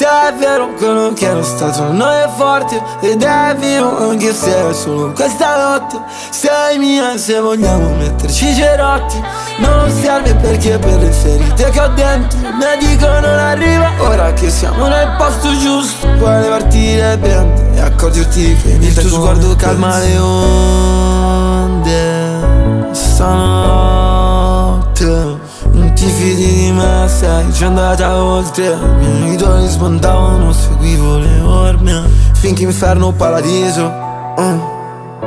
Se è vero quello che ero stato noi è forte ed è vivo anche se è solo questa notte. Sei mia se vogliamo metterci cerotti. Non serve perché per le ferite che ho dentro il medico non arriva. Ora che siamo nel posto giusto puoi levarti le bende e accorgerti che il tuo sguardo calma le onde. Stanotte non ti fidi di me, sei già andata oltre. I miei idoli sbandavano, seguivo le orme finché inferno o paradiso.